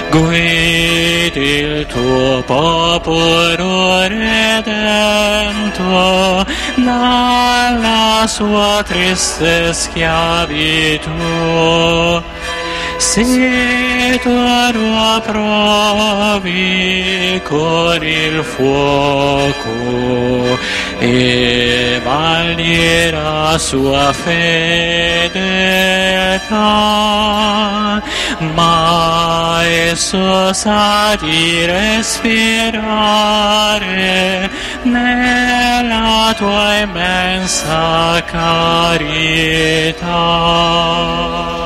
Guidi il tuo popolo redento dalla sua triste schiavitù. Se tu lo provi con il fuoco e valli sua fedeltà, ma esso sa di respirare nella tua immensa carità.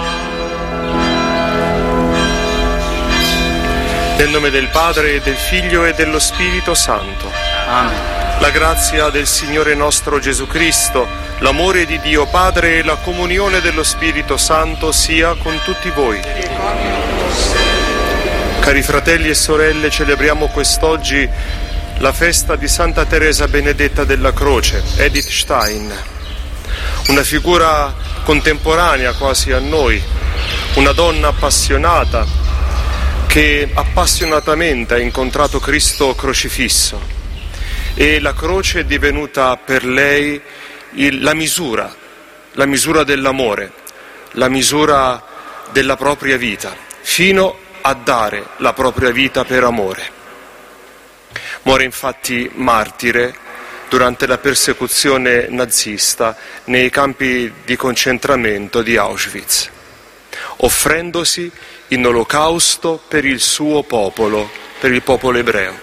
Nel nome del Padre, e del Figlio e dello Spirito Santo. Amen. La grazia del Signore nostro Gesù Cristo, l'amore di Dio Padre e la comunione dello Spirito Santo sia con tutti voi. Cari fratelli e sorelle, celebriamo quest'oggi la festa di Santa Teresa Benedetta della Croce, Edith Stein, una figura contemporanea quasi a noi, una donna appassionata che appassionatamente ha incontrato Cristo crocifisso, e la croce è divenuta per lei la misura dell'amore, la misura della propria vita, fino a dare la propria vita per amore. Muore infatti martire durante la persecuzione nazista nei campi di concentramento di Auschwitz, offrendosi in olocausto per il suo popolo, per il popolo ebreo.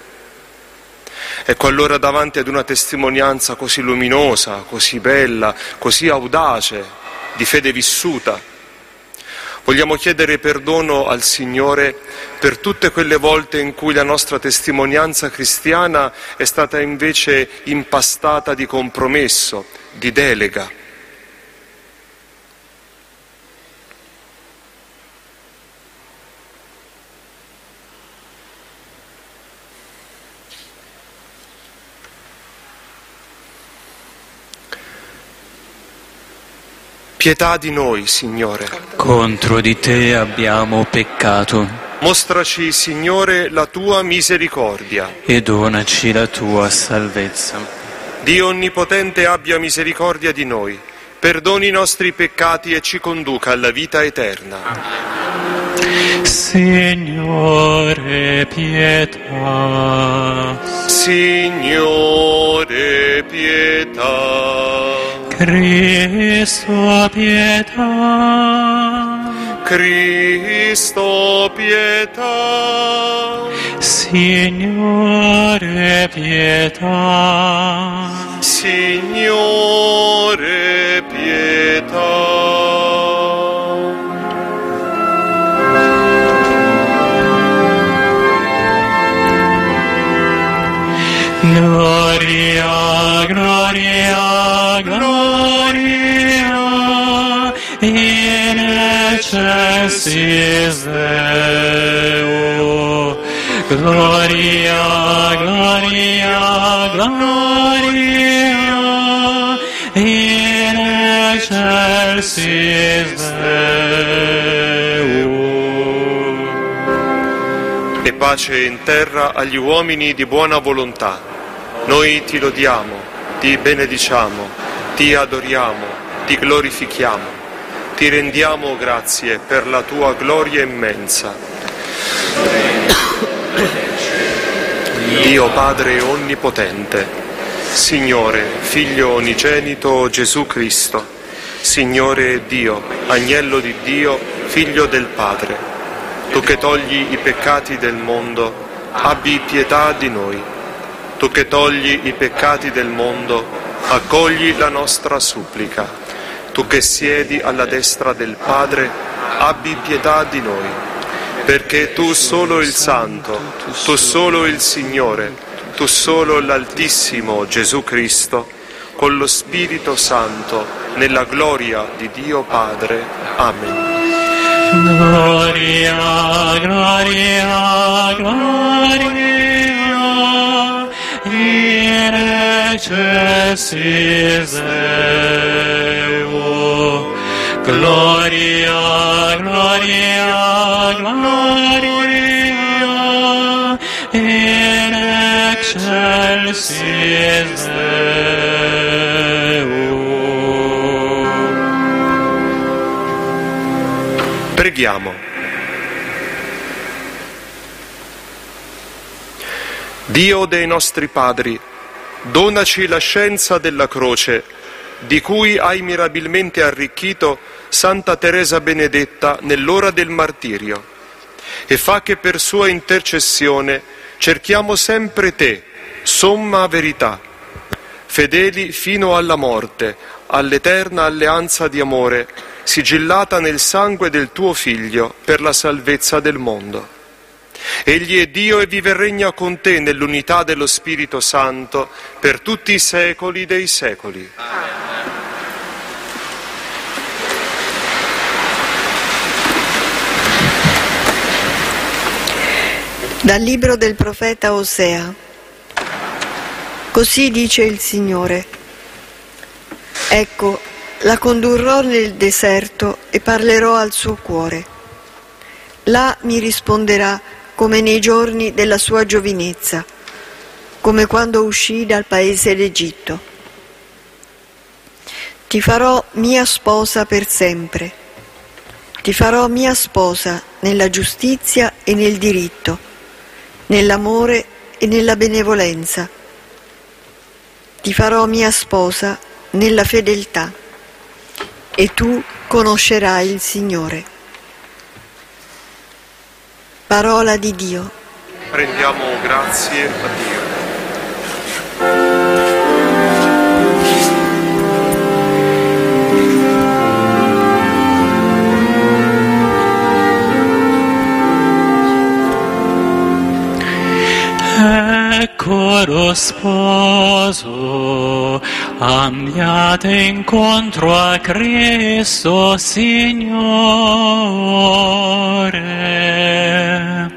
Ecco allora, davanti ad una testimonianza così luminosa, così bella, così audace, di fede vissuta, vogliamo chiedere perdono al Signore per tutte quelle volte in cui la nostra testimonianza cristiana è stata invece impastata di compromesso, di delega. Pietà di noi, Signore. Contro di te abbiamo peccato. Mostraci, Signore, la tua misericordia. E donaci la tua salvezza. Dio Onnipotente abbia misericordia di noi, perdoni i nostri peccati e ci conduca alla vita eterna. Signore, pietà. Signore, pietà. Cristo, pietà. Cristo, pietà. Signore, pietà. Signore, pietà. Gloria, gloria, gloria, in excelsis Deo. Gloria, gloria, gloria, in excelsis Deo. E pace in terra agli uomini di buona volontà. Noi ti lodiamo, ti benediciamo, ti adoriamo, ti glorifichiamo, ti rendiamo grazie per la tua gloria immensa. Dio Padre Onnipotente, Signore, Figlio Unigenito Gesù Cristo, Signore Dio, Agnello di Dio, Figlio del Padre, tu che togli i peccati del mondo, abbi pietà di noi. Tu che togli i peccati del mondo, accogli la nostra supplica. Tu che siedi alla destra del Padre, abbi pietà di noi. Perché tu solo il Santo, tu solo il Signore, tu solo l'Altissimo Gesù Cristo, con lo Spirito Santo, nella gloria di Dio Padre. Amen. Gloria, gloria, gloria, in excelsis Deo. Gloria, gloria, gloria, excelsis Deo. Preghiamo. Dio dei nostri padri, donaci la scienza della croce, di cui hai mirabilmente arricchito Santa Teresa Benedetta nell'ora del martirio, e fa che per sua intercessione cerchiamo sempre te, somma verità, fedeli fino alla morte, all'eterna alleanza di amore, sigillata nel sangue del tuo Figlio per la salvezza del mondo. Egli è Dio e vive e regna con te nell'unità dello Spirito Santo per tutti i secoli dei secoli. Dal libro del profeta Osea. Così dice il Signore: ecco, la condurrò nel deserto e parlerò al suo cuore. Là mi risponderà come nei giorni della sua giovinezza, come quando uscì dal paese d'Egitto. Ti farò mia sposa per sempre, ti farò mia sposa nella giustizia e nel diritto, nell'amore e nella benevolenza. Ti farò mia sposa nella fedeltà, e tu conoscerai il Signore. Parola di Dio. Rendiamo grazie a Dio. Ecco lo sposo, andiate incontro a Cristo Signore.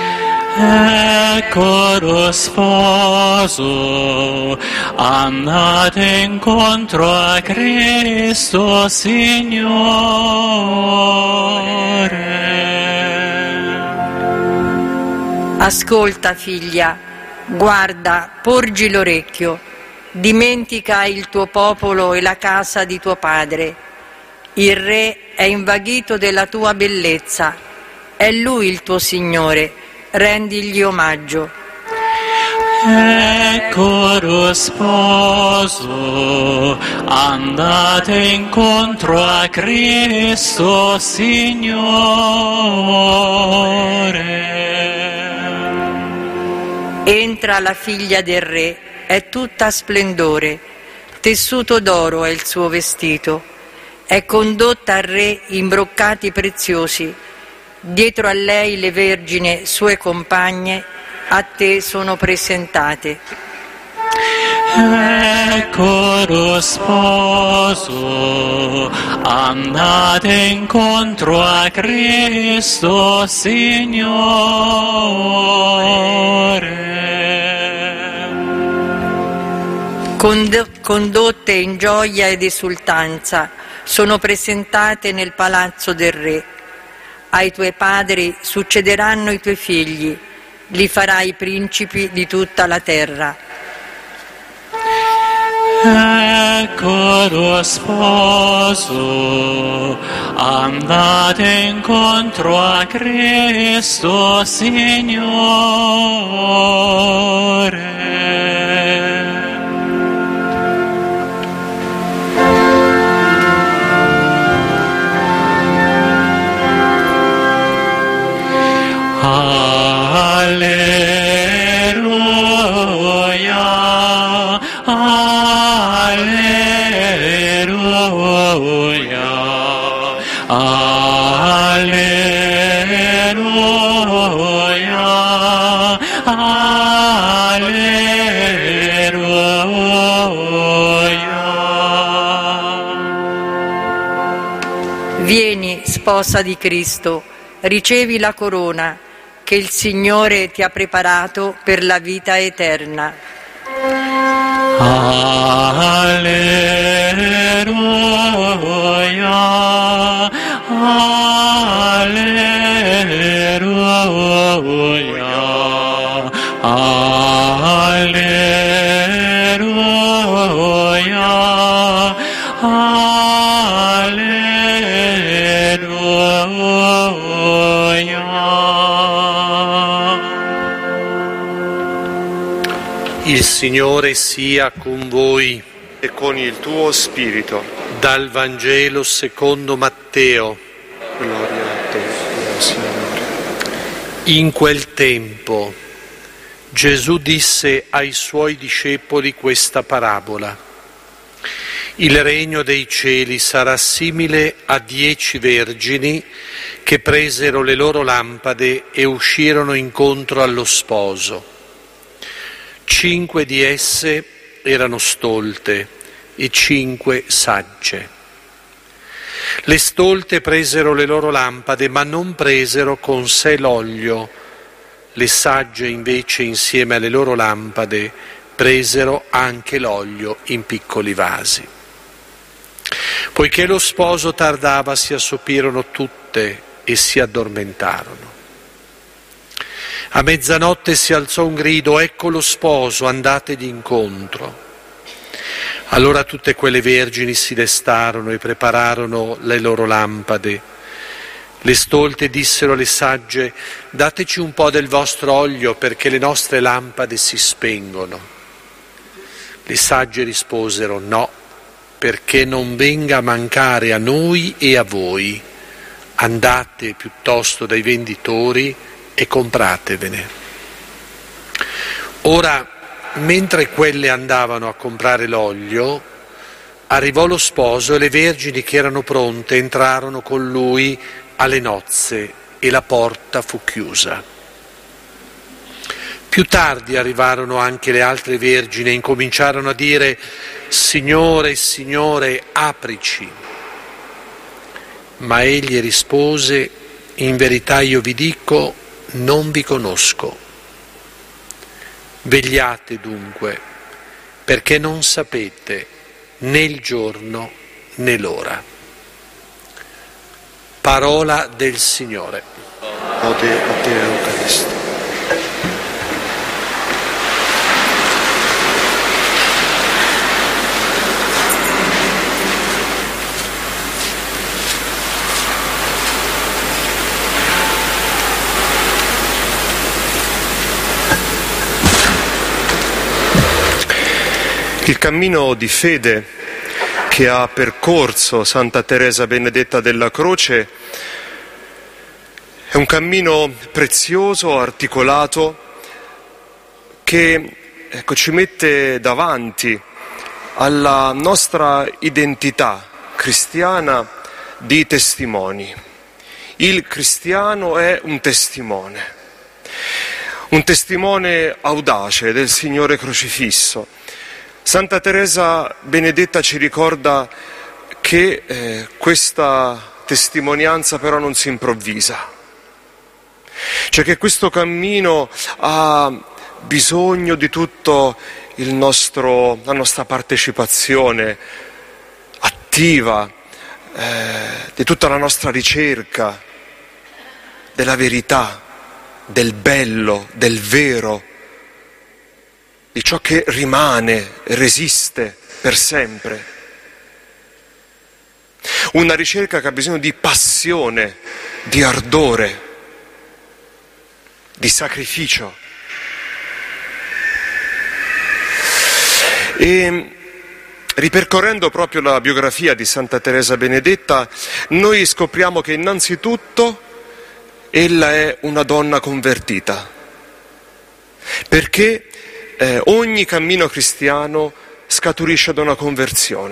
Ecco lo sposo, andate incontro a Cristo Signore. Ascolta, figlia, guarda, porgi l'orecchio, dimentica il tuo popolo e la casa di tuo padre. Il re è invaghito della tua bellezza, è lui il tuo Signore, rendigli omaggio. Ecco lo sposo, andate incontro a Cristo Signore. Entra la figlia del re, è tutta splendore, tessuto d'oro è il suo vestito, è condotta al re in broccati preziosi, dietro a lei le vergini sue compagne a te sono presentate. Ecco lo sposo, andate incontro a Cristo Signore. Condotte in gioia ed esultanza, sono presentate nel palazzo del re. Ai tuoi padri succederanno i tuoi figli, li farai principi di tutta la terra. Ecco lo sposo, andate incontro a Cristo Signore. Alleluia, alleluia, alleluia, alleluia. Vieni, sposa di Cristo, ricevi la corona che il Signore ti ha preparato per la vita eterna. Alleluia, alleluia, alleluia. Il Signore sia con voi. E con il tuo spirito. Dal Vangelo secondo Matteo. Gloria a te, mio Signore. In quel tempo Gesù disse ai suoi discepoli questa parabola: il regno dei cieli sarà simile a 10 vergini che presero le loro lampade e uscirono incontro allo sposo. 5 di esse erano stolte e 5 sagge. Le stolte presero le loro lampade, ma non presero con sé l'olio. Le sagge invece, insieme alle loro lampade, presero anche l'olio in piccoli vasi. Poiché lo sposo tardava, si assopirono tutte e si addormentarono. A mezzanotte si alzò un grido: ecco lo sposo, andategli incontro. Allora tutte quelle vergini si destarono e prepararono le loro lampade. Le stolte dissero alle sagge: dateci un po' del vostro olio perché le nostre lampade si spengono. Le sagge risposero: no, perché non venga a mancare a noi e a voi. Andate piuttosto dai venditori e compratevene. Ora, mentre quelle andavano a comprare l'olio, arrivò lo sposo e le vergini che erano pronte entrarono con lui alle nozze e la porta fu chiusa. Più tardi arrivarono anche le altre vergini e incominciarono a dire: Signore, Signore, aprici. Ma egli rispose: in verità io vi dico, non vi conosco. Vegliate dunque, perché non sapete né il giorno né l'ora. Parola del Signore. Ode a te, Eucaristo. Il cammino di fede che ha percorso Santa Teresa Benedetta della Croce è un cammino prezioso, articolato, che ci mette davanti alla nostra identità cristiana di testimoni. Il cristiano è un testimone audace del Signore crocifisso. Santa Teresa Benedetta ci ricorda che questa testimonianza però non si improvvisa, cioè che questo cammino ha bisogno di tutta la nostra partecipazione attiva, di tutta la nostra ricerca della verità, del bello, del vero, di ciò che rimane, resiste per sempre. Una ricerca che ha bisogno di passione, di ardore, di sacrificio. E ripercorrendo proprio la biografia di Santa Teresa Benedetta, noi scopriamo che innanzitutto ella è una donna convertita, perché ogni cammino cristiano scaturisce da una conversione.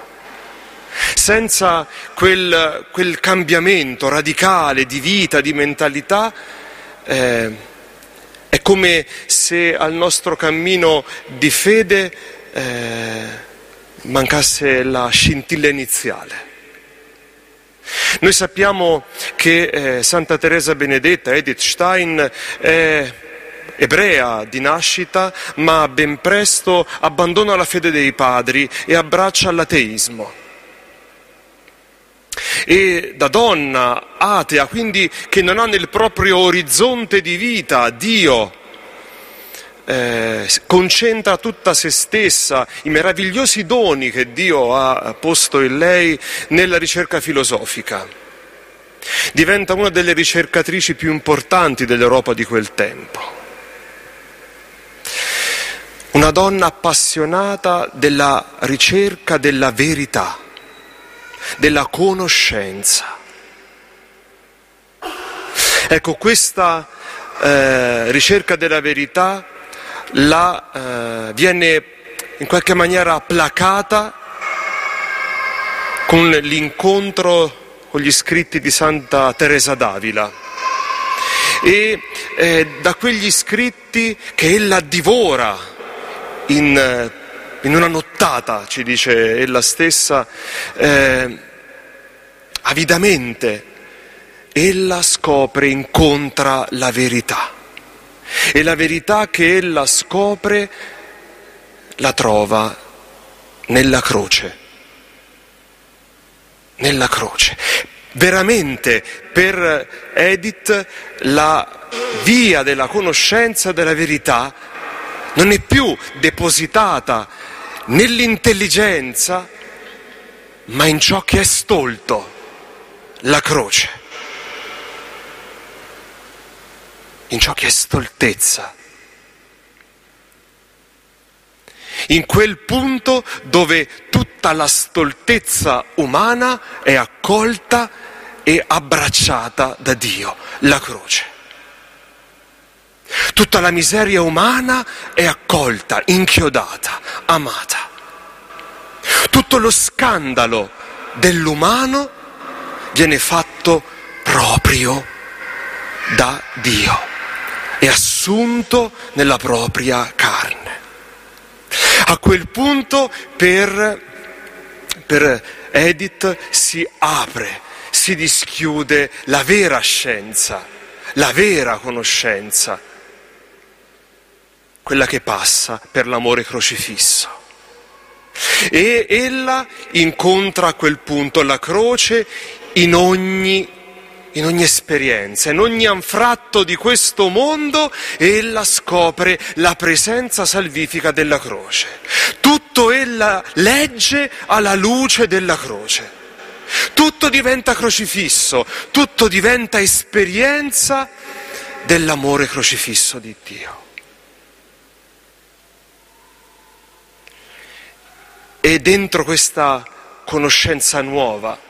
Senza quel cambiamento radicale di vita, di mentalità, è come se al nostro cammino di fede mancasse la scintilla iniziale. Noi sappiamo che Santa Teresa Benedetta, Edith Stein, è ebrea di nascita, ma ben presto abbandona la fede dei padri e abbraccia l'ateismo. E da donna atea, quindi che non ha nel proprio orizzonte di vita Dio, concentra tutta se stessa, i meravigliosi doni che Dio ha posto in lei nella ricerca filosofica. diventa una delle ricercatrici più importanti dell'Europa di quel tempo. Una donna appassionata della ricerca della verità, della conoscenza. Ecco, questa ricerca della verità viene in qualche maniera placata con l'incontro con gli scritti di Santa Teresa d'Avila e da quegli scritti che ella divora in una nottata, ci dice ella stessa, avidamente, ella scopre, incontra la verità. E la verità che ella scopre la trova nella croce. Nella croce. Veramente per Edith la via della conoscenza della verità non è più depositata nell'intelligenza, ma in ciò che è stolto, la croce. In ciò che è stoltezza. In quel punto dove tutta la stoltezza umana è accolta e abbracciata da Dio, la croce. Tutta la miseria umana è accolta, inchiodata, amata. Tutto lo scandalo dell'umano viene fatto proprio da Dio e assunto nella propria carne. A quel punto per Edith si apre, si dischiude la vera scienza, la vera conoscenza, quella che passa per l'amore crocifisso. E ella incontra a quel punto la croce in ogni esperienza, in ogni anfratto di questo mondo, ella scopre la presenza salvifica della croce. Tutto ella legge alla luce della croce. Tutto diventa crocifisso, tutto diventa esperienza dell'amore crocifisso di Dio. E dentro questa conoscenza nuova,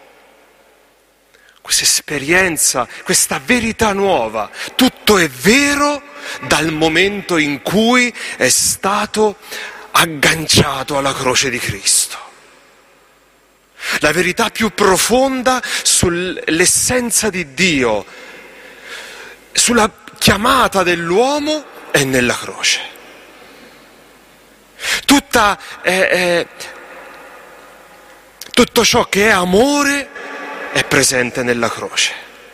questa esperienza, questa verità nuova, tutto è vero dal momento in cui è stato agganciato alla croce di Cristo. La verità più profonda sull'essenza di Dio, sulla chiamata dell'uomo è nella croce. Tutto ciò che è amore è presente nella croce.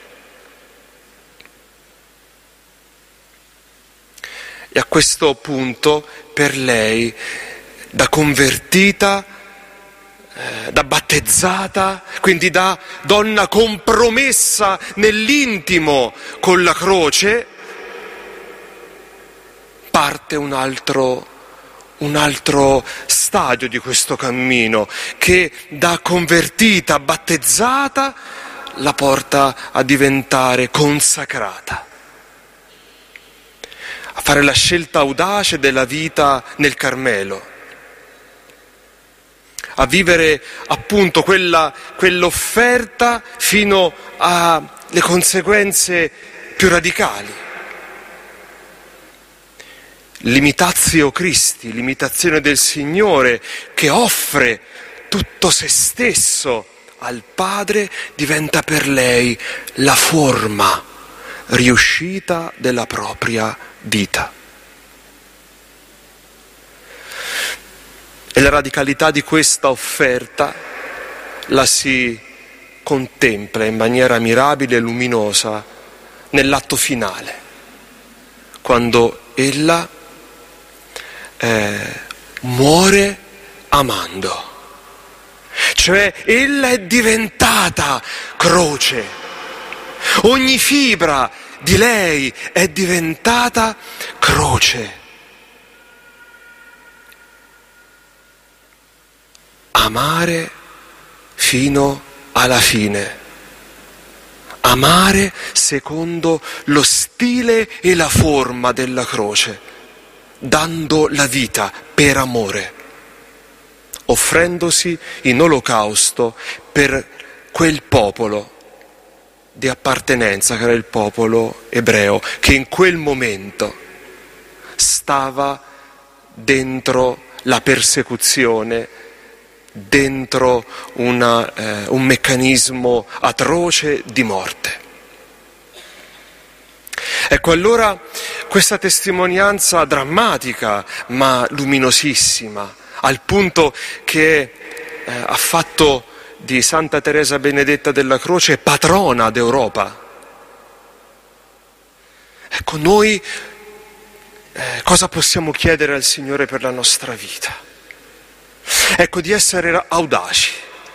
E a questo punto per lei, da convertita, da battezzata, quindi da donna compromessa nell'intimo con la croce, parte un altro stadio di questo cammino che da convertita, battezzata, la porta a diventare consacrata, a fare la scelta audace della vita nel Carmelo, a vivere appunto quell'offerta fino alle conseguenze più radicali. L'imitatio Christi, l'imitazione del Signore che offre tutto se stesso al Padre, diventa per lei la forma riuscita della propria vita. E la radicalità di questa offerta la si contempla in maniera mirabile e luminosa nell'atto finale, quando ella muore amando, cioè ella è diventata croce, ogni fibra di lei è diventata croce, amare fino alla fine, amare secondo lo stile e la forma della croce, dando la vita per amore, offrendosi in olocausto per quel popolo di appartenenza che era il popolo ebreo, che in quel momento stava dentro la persecuzione, dentro un meccanismo atroce di morte. Ecco, allora questa testimonianza drammatica ma luminosissima, al punto che ha fatto di Santa Teresa Benedetta della Croce patrona d'Europa. Ecco, noi cosa possiamo chiedere al Signore per la nostra vita? Ecco, di essere audaci,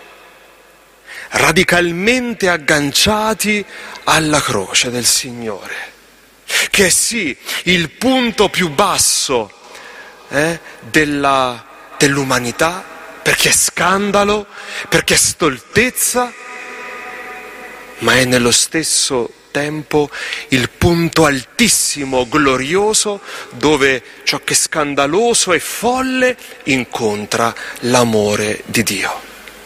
radicalmente agganciati alla croce del Signore, che è sì il punto più basso dell'umanità, perché è scandalo, perché è stoltezza, ma è nello stesso tempo il punto altissimo, glorioso, dove ciò che è scandaloso e folle incontra l'amore di Dio.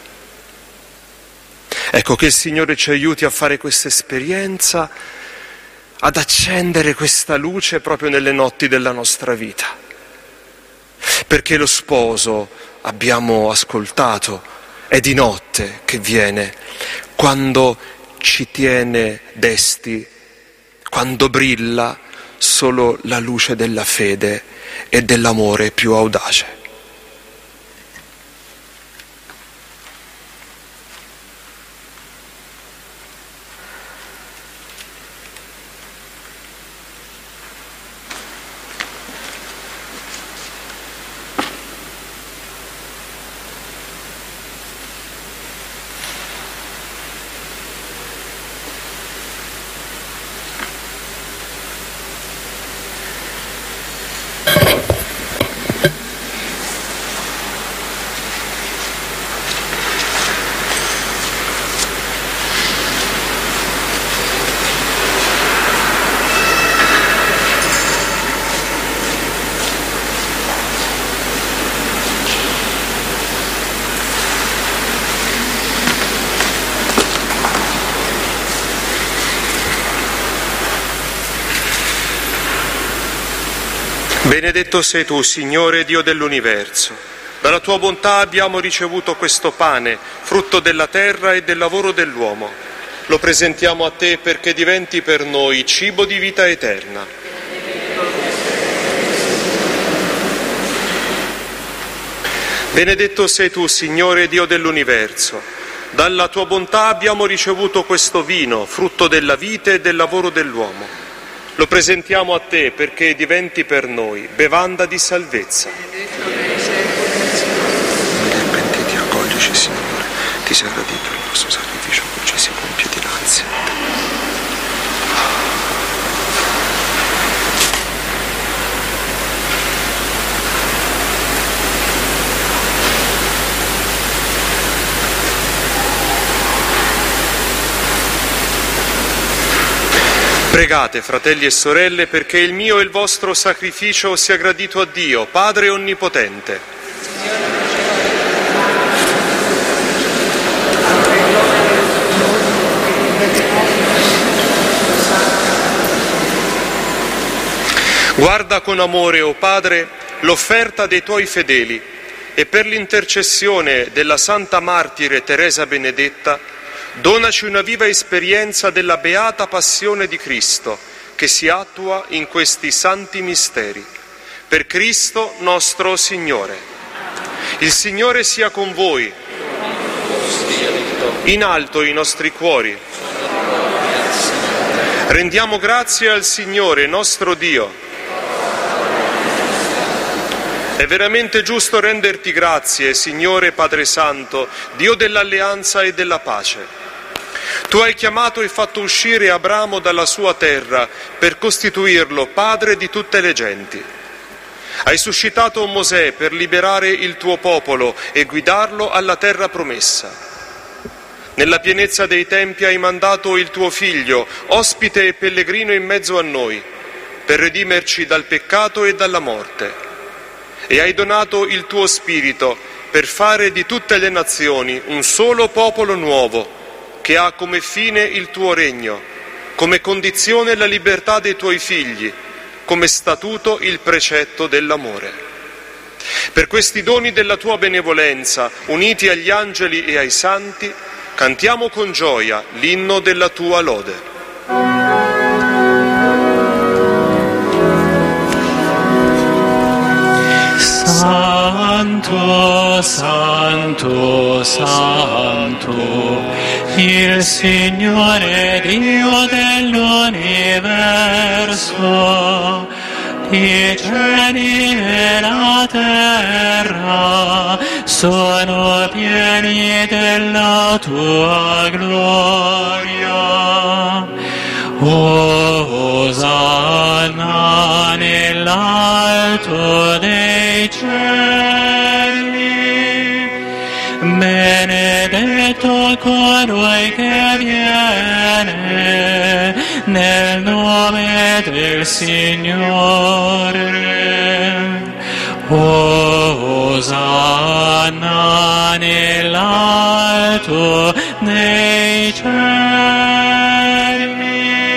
Ecco, che il Signore ci aiuti a fare questa esperienza, ad accendere questa luce proprio nelle notti della nostra vita, perché lo sposo, abbiamo ascoltato, è di notte che viene, quando ci tiene desti, quando brilla solo la luce della fede e dell'amore più audace. Benedetto sei tu, Signore Dio dell'universo. Dalla tua bontà abbiamo ricevuto questo pane, frutto della terra e del lavoro dell'uomo. Lo presentiamo a te perché diventi per noi cibo di vita eterna. Benedetto sei tu, Signore Dio dell'universo. Dalla tua bontà abbiamo ricevuto questo vino, frutto della vite e del lavoro dell'uomo. Lo presentiamo a te perché diventi per noi bevanda di salvezza. Pentiti, accoglici, Signore, ti sia gradito il nostro sacrificio, ci si compie dinanzi. Pregate, fratelli e sorelle, perché il mio e il vostro sacrificio sia gradito a Dio, Padre Onnipotente. Guarda con amore, o Padre, l'offerta dei tuoi fedeli e per l'intercessione della Santa Martire Teresa Benedetta donaci una viva esperienza della beata passione di Cristo che si attua in questi santi misteri. Per Cristo nostro Signore. Il Signore sia con voi. In alto i nostri cuori. Rendiamo grazie al Signore nostro Dio. È veramente giusto renderti grazie, Signore Padre Santo, Dio dell'alleanza e della pace. Tu hai chiamato e fatto uscire Abramo dalla sua terra per costituirlo padre di tutte le genti. Hai suscitato Mosè per liberare il tuo popolo e guidarlo alla terra promessa. Nella pienezza dei tempi hai mandato il tuo Figlio, ospite e pellegrino in mezzo a noi, per redimerci dal peccato e dalla morte. E hai donato il tuo Spirito per fare di tutte le nazioni un solo popolo nuovo, che ha come fine il tuo regno, come condizione la libertà dei tuoi figli, come statuto il precetto dell'amore. Per questi doni della tua benevolenza, uniti agli angeli e ai santi, cantiamo con gioia l'inno della tua lode. Santo, santo, santo, il Signore Dio dell'universo, i cieli e la terra sono pieni della tua gloria. Osanna nell'alto dei cieli, benedetto colui che viene nel nome del Signore. Osanna nell'alto dei cieli.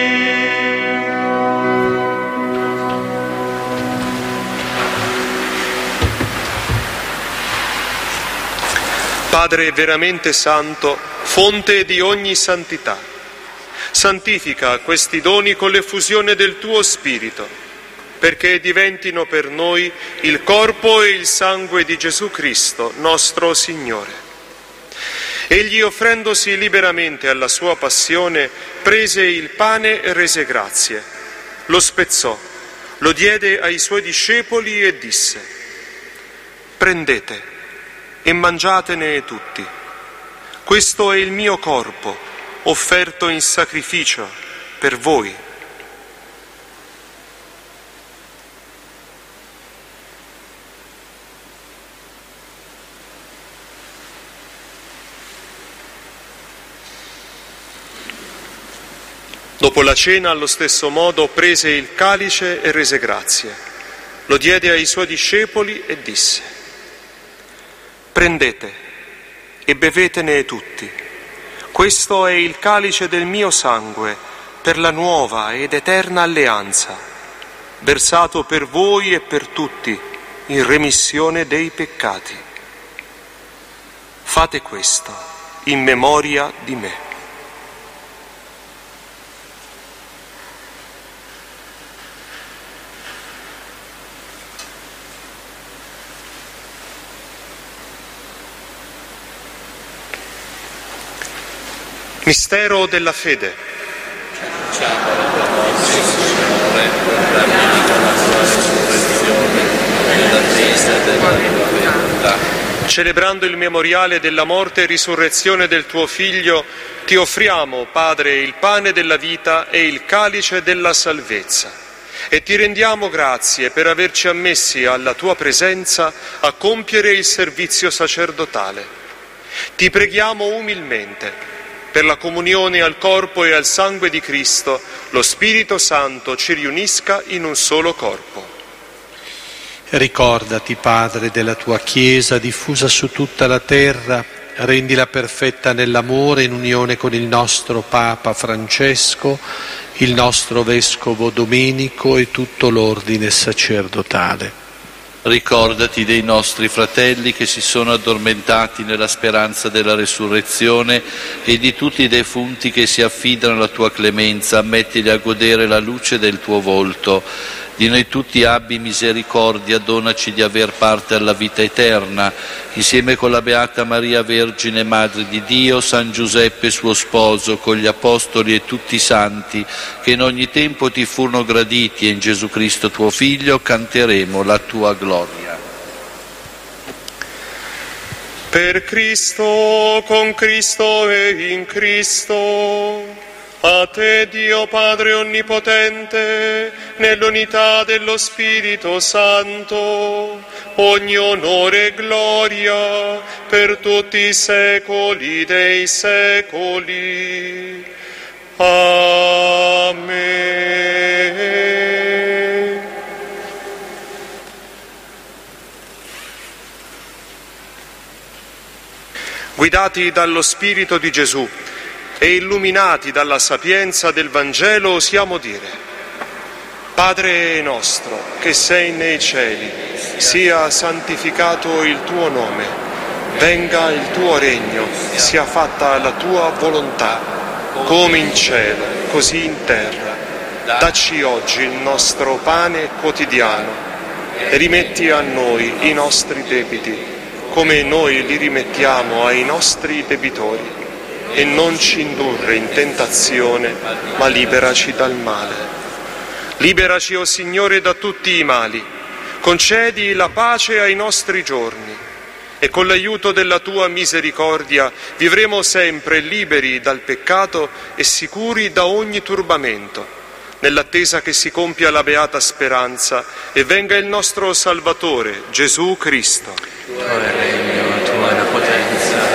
Padre veramente santo, fonte di ogni santità, santifica questi doni con l'effusione del tuo Spirito, perché diventino per noi il corpo e il sangue di Gesù Cristo, nostro Signore. Egli, offrendosi liberamente alla sua passione, prese il pane e rese grazie, lo spezzò, lo diede ai suoi discepoli e disse: «Prendete e mangiatene tutti. Questo è il mio corpo, offerto in sacrificio per voi». Dopo la cena, allo stesso modo, prese il calice e rese grazie. Lo diede ai suoi discepoli e disse: «Prendete e bevetene tutti. Questo è il calice del mio sangue per la nuova ed eterna alleanza, versato per voi e per tutti in remissione dei peccati. Fate questo in memoria di me». Mistero della fede. Celebrando il memoriale della morte e risurrezione del tuo Figlio, ti offriamo, Padre, il pane della vita e il calice della salvezza, e ti rendiamo grazie per averci ammessi alla tua presenza a compiere il servizio sacerdotale. Ti preghiamo umilmente, per la comunione al corpo e al sangue di Cristo, lo Spirito Santo ci riunisca in un solo corpo. Ricordati, Padre, della tua Chiesa diffusa su tutta la terra, rendila perfetta nell'amore in unione con il nostro Papa Francesco, il nostro Vescovo Domenico e tutto l'ordine sacerdotale. Ricordati dei nostri fratelli che si sono addormentati nella speranza della resurrezione e di tutti i defunti che si affidano alla tua clemenza, ammettili a godere la luce del tuo volto. Di noi tutti abbi misericordia, donaci di aver parte alla vita eterna, insieme con la Beata Maria Vergine, Madre di Dio, San Giuseppe suo sposo, con gli Apostoli e tutti i santi, che in ogni tempo ti furono graditi, e in Gesù Cristo tuo Figlio canteremo la tua gloria. Per Cristo, con Cristo e in Cristo, A te, Dio Padre Onnipotente, nell'unità dello Spirito Santo, ogni onore e gloria per tutti i secoli dei secoli. Amen. Guidati dallo Spirito di Gesù e illuminati dalla sapienza del Vangelo, osiamo dire: Padre nostro, che sei nei cieli, sia santificato il tuo nome, venga il tuo regno, sia fatta la tua volontà, come in cielo, così in terra. Dacci oggi il nostro pane quotidiano e rimetti a noi i nostri debiti, come noi li rimettiamo ai nostri debitori. E non ci indurre in tentazione, ma liberaci dal male. Liberaci, o Signore, da tutti i mali. Concedi la pace ai nostri giorni e con l'aiuto della tua misericordia vivremo sempre liberi dal peccato e sicuri da ogni turbamento, nell'attesa che si compia la beata speranza e venga il nostro Salvatore, Gesù Cristo. Tuo è il regno, tua è la potenza.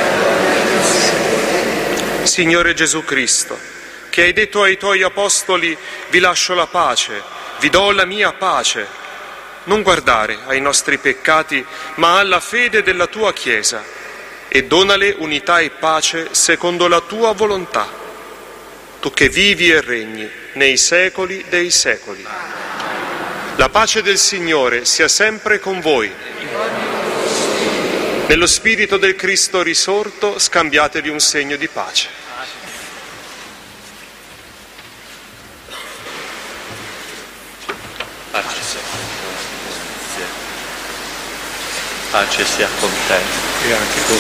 Signore Gesù Cristo, che hai detto ai tuoi apostoli: vi lascio la pace, vi do la mia pace, non guardare ai nostri peccati, ma alla fede della tua Chiesa, e donale unità e pace secondo la tua volontà, tu che vivi e regni nei secoli dei secoli. La pace del Signore sia sempre con voi. Nello Spirito del Cristo risorto, scambiatevi un segno di pace. Pace sia con te E anche con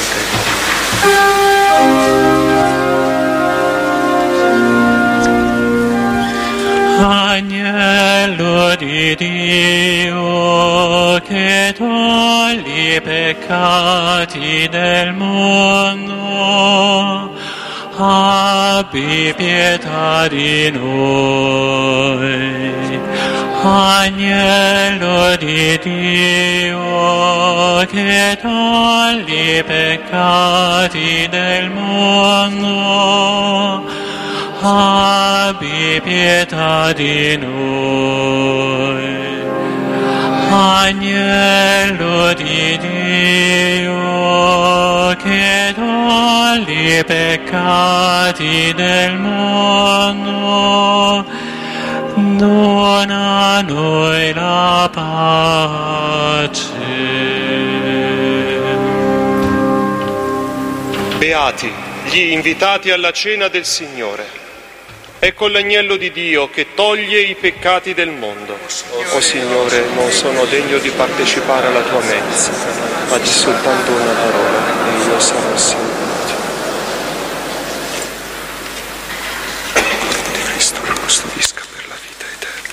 te. Agnello di Dio, che togli i peccati del mondo, abbi pietà di noi. Agnello di Dio, che togli i peccati del mondo, abbi pietà di noi. Agnello di Dio, che togli i peccati del mondo, dona a noi la pace. Beati gli invitati alla cena del Signore. Ecco l'agnello di Dio che toglie i peccati del mondo. O Signore, non sono degno di partecipare alla tua mensa, ma di soltanto una parola e io sarò salvato. Cristo lo custodisca per la vita eterna.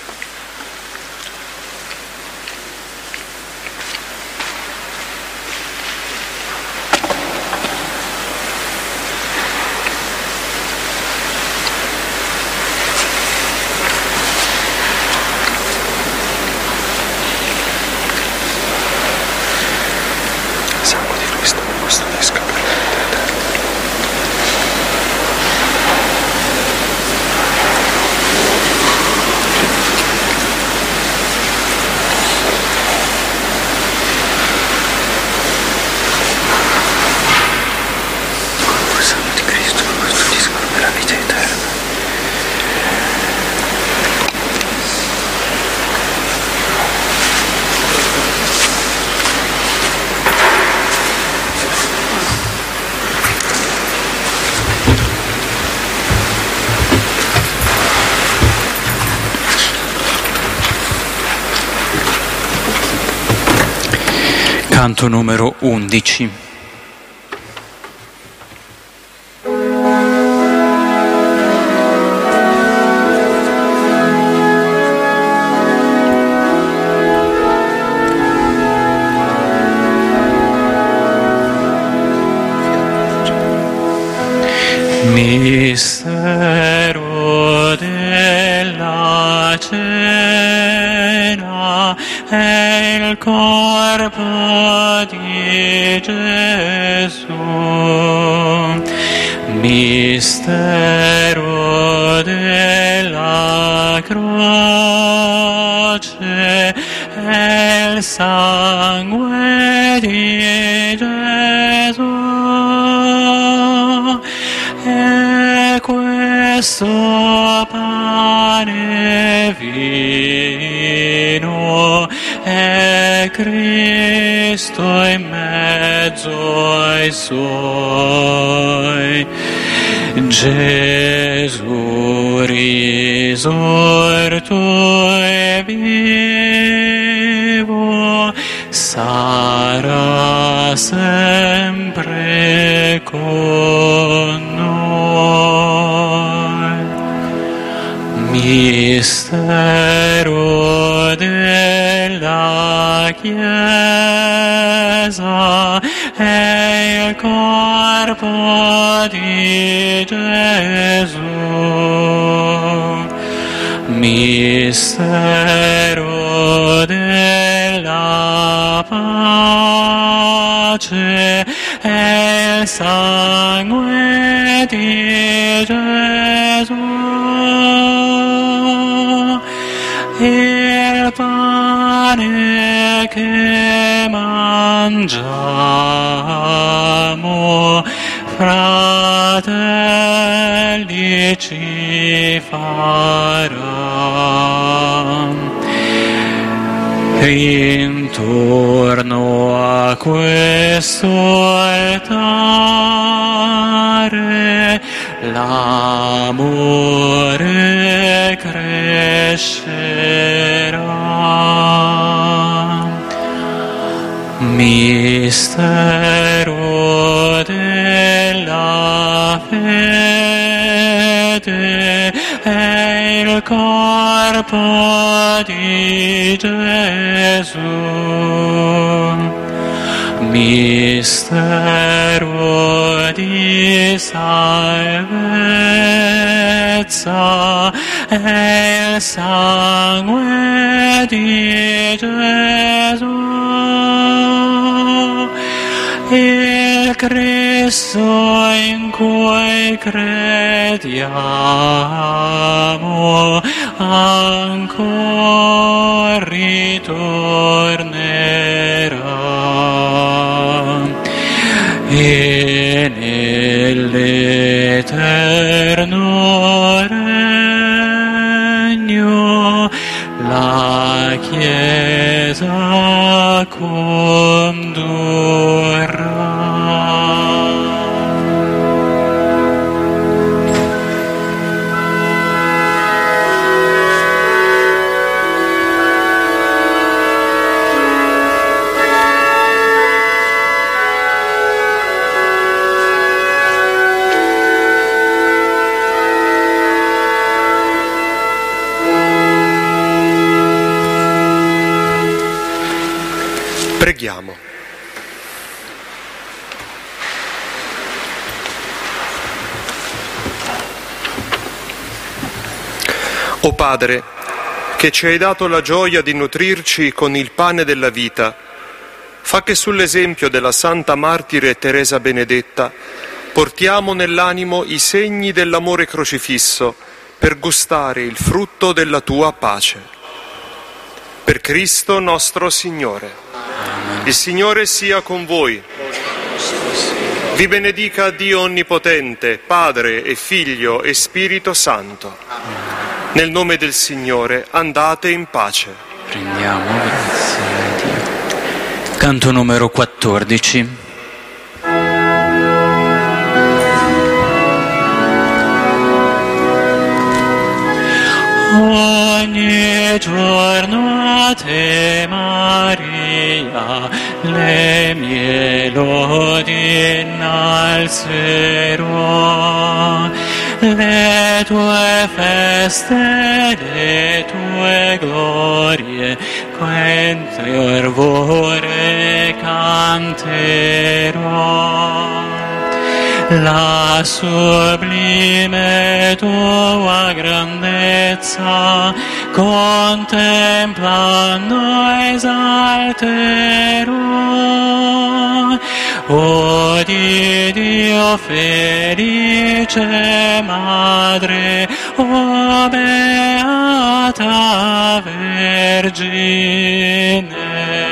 Sangue di Cristo lo custodisca per la vita eterna. Col sangue di Cristo lo custodisca per la vita eterna. Canto numero 11. Mistero Gesù. Mistero della croce e il sangue di Gesù. E questo pane e vino è Cristo in mezzo ai suoi. Gesù risorto e vivo sarà sempre con noi. Mistero della Chiesa è il corpo di Gesù. Mistero della pace è il sangue di Gesù. Il pane che mangiamo, fratelli, ci farà intorno a questo altare l'amore crescerà. Mistero della fede è il corpo di Gesù. Mistero di salvezza è il sangue di Gesù. Il Cristo in cui crediamo ancora ritornerà e nell'eterno regno la Chiesa condurrà. Preghiamo. O Padre, che ci hai dato la gioia di nutrirci con il pane della vita, fa che sull'esempio della Santa Martire Teresa Benedetta portiamo nell'animo i segni dell'amore crocifisso per gustare il frutto della tua pace. Per Cristo nostro Signore. Il Signore sia con voi. Vi benedica Dio Onnipotente, Padre e Figlio e Spirito Santo. Nel nome del Signore andate in pace. Rendiamo grazie a Dio. Canto numero 14. Ogni giorno a te, Maria, le mie lodi innalzerò. Le tue feste, le tue glorie, con fervore canterò. La sublime tua grandezza contemplando esalterò. O di Dio felice Madre, o beata Vergine.